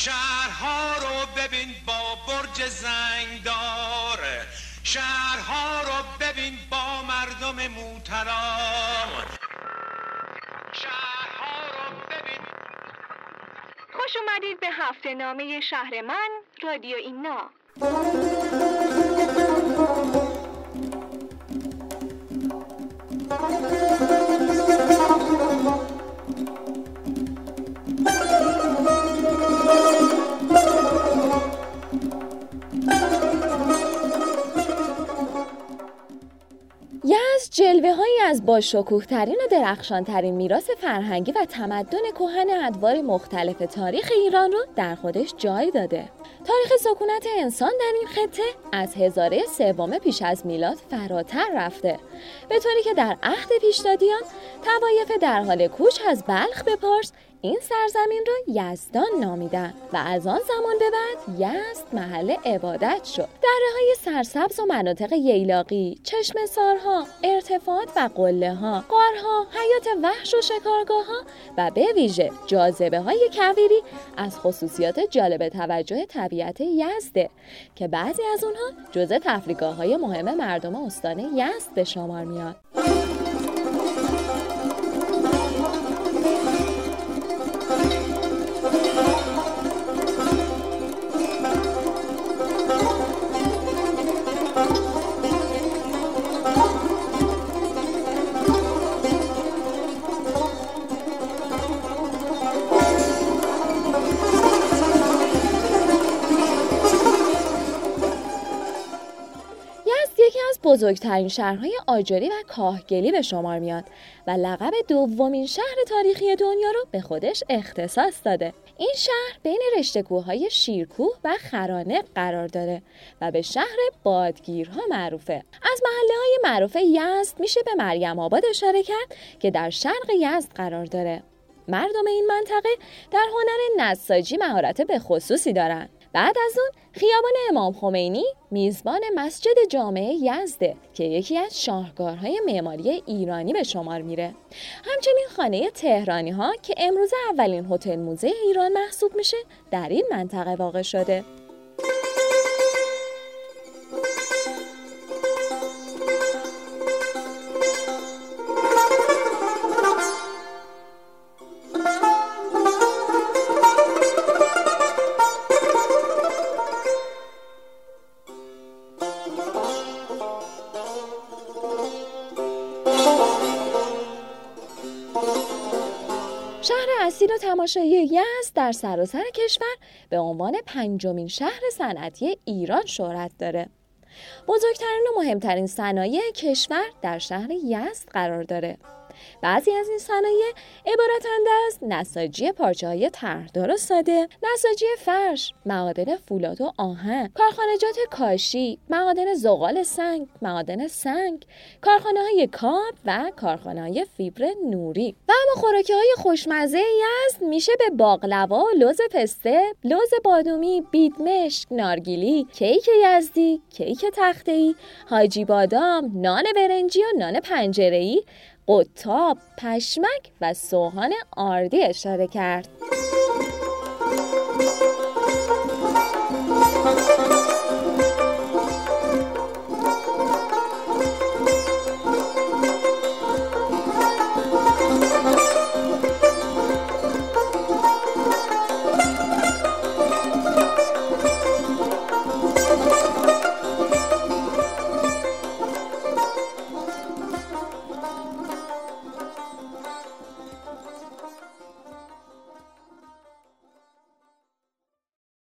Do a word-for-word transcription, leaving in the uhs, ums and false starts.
شهرها رو ببین با برج زنگدار، شهرها رو ببین با مردم محترم، شهرها رو ببین. خوش اومدید به هفته نامه شهر من رادیو اینا. یزد جلوه‌هایی از باشکوه‌ترین و درخشان‌ترین میراث فرهنگی و تمدن کهن ادوار مختلف تاریخ ایران رو در خودش جای داده. تاریخ سکونت انسان در این خطه از هزاره سوم پیش از میلاد فراتر رفته، به طوری که در عهد پیشدادیان طوایف در حال کوچ از بلخ به پارس این سرزمین را یزدان نامیدن و از آن زمان به بعد یزد محل عبادت شد. دره‌های سرسبز و مناطق ییلاقی، چشمه‌سارها، ارتفاعات و قله‌ها، غارها، حیات وحش و شکارگاه‌ها و به ویژه جاذبه‌های کویری از خصوصیات جالب توجه طبیعت یزده که بعضی از اونها جزء تفریحگاه‌های مهم مردم استان یزد به شمار میاد. بزرگترین شهرهای آجری و کاهگلی به شمار میاد و لقب دومین شهر تاریخی دنیا رو به خودش اختصاص داده. این شهر بین رشته کوههای شیرکوه و خرانق قرار داره و به شهر بادگیرها معروفه. از محله‌های معروف یزد میشه به مریم آباد اشاره کرد که در شرق یزد قرار داره. مردم این منطقه در هنر نساجی مهارت به خصوصی دارن. بعد از اون خیابان امام خمینی میزبان مسجد جامع یزده که یکی از شاهکارهای معماری ایرانی به شمار میره. همچنین خانه تهرانی ها که امروز اولین هتل موزه ایران محسوب میشه در این منطقه واقع شده. شهر اصیل و تماشایی یزد در سراسر کشور به عنوان پنجمین شهر صنعتی ایران شهرت داره. بزرگترین و مهمترین صنایع کشور در شهر یزد قرار داره. بعضی از این صنایع عبارتند از نساجی پارچه‌های طرحدار و ساده، نساجی فرش، معادن فولاد و آهن، کارخانجات کاشی، معادن زغال سنگ، معادن سنگ، کارخانه‌های کاب و کارخانه‌های فیبر نوری. و اما خوراکی‌های خوشمزه یزد میشه به باقلوا، لوز پسته، لوز بادومی، بیدمشک، نارگیلی، کیک یزدی، کیک تخته‌ای، حاجی بادام، نان برنجی و نان پنجره‌ای، قطاب، پشمک و سوهان آردی اشاره کرد.